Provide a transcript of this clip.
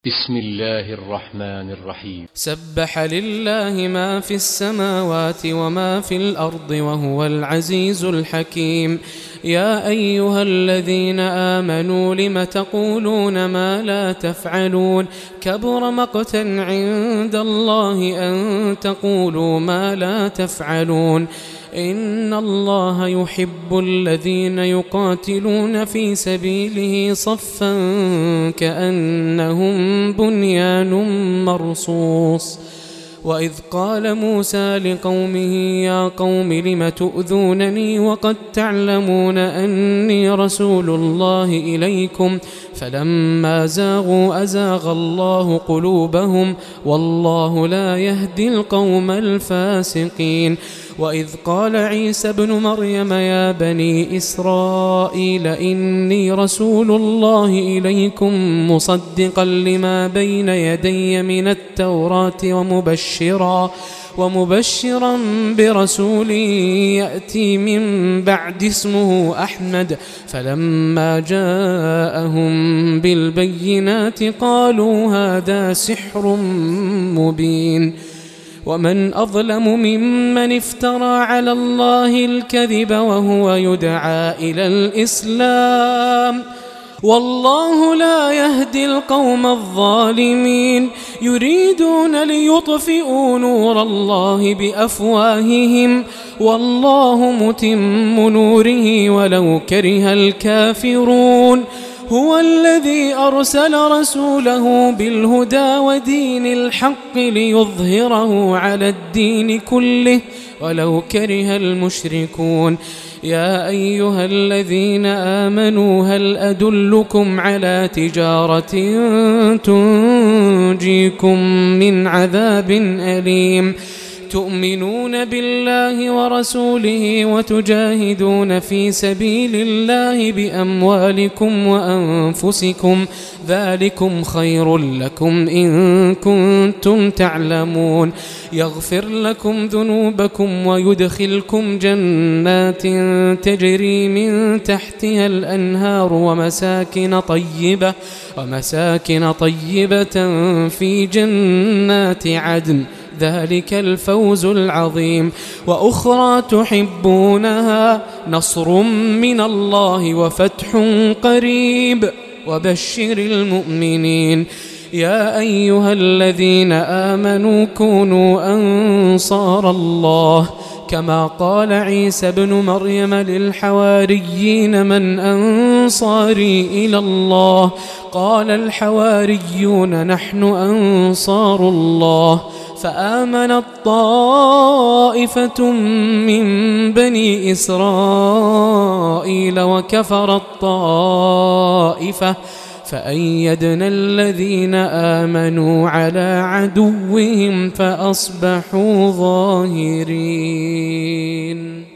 بسم الله الرحمن الرحيم. سبح لله ما في السماوات وما في الأرض وهو العزيز الحكيم. يا أيها الذين آمنوا لم تقولون ما لا تفعلون كبر مقتا عند الله أن تقولوا ما لا تفعلون. إن الله يحب الذين يقاتلون في سبيله صفا كأنهم بنيان مرصوص. وإذ قال موسى لقومه يا قوم لم تؤذونني وقد تعلمون أني رسول الله إليكم فلما زاغوا أزاغ الله قلوبهم والله لا يهدي القوم الفاسقين. وإذ قال عيسى ابن مريم يا بني إسرائيل إني رسول الله إليكم مصدقا لما بين يدي من التوراة ومبشرا برسول يأتي من بعد اسمه أحمد. فلما جاءهم بالبينات قالوا هذا سحر مبين. ومن أظلم ممن افترى على الله الكذب وهو يدعى إلى الإسلام والله لا يهدي القوم الظالمين. يريدون ليطفئوا نور الله بأفواههم والله متم نوره ولو كره الكافرون. هو الذي أرسل رسوله بالهدى ودين الحق ليظهره على الدين كله ولو كره المشركون. يا أيها الذين آمنوا هل أدلكم على تجارة تنجيكم من عذاب أليم تؤمنون بالله ورسوله وتجاهدون في سبيل الله بأموالكم وأنفسكم ذلكم خير لكم إن كنتم تعلمون. يغفر لكم ذنوبكم ويدخلكم جنات تجري من تحتها الأنهار ومساكن طيبة في جنات عدن ذلك الفوز العظيم. وأخرى تحبونها نصر من الله وفتح قريب وبشر المؤمنين. يا أيها الذين آمنوا كونوا أنصار الله كما قال عيسى ابن مريم للحواريين من أنصاري إلى الله قال الحواريون نحن أنصار الله. فآمنت طائفة من بني إسرائيل وكفرت طائفة فأيدنا الذين آمنوا على عدوهم فأصبحوا ظاهرين.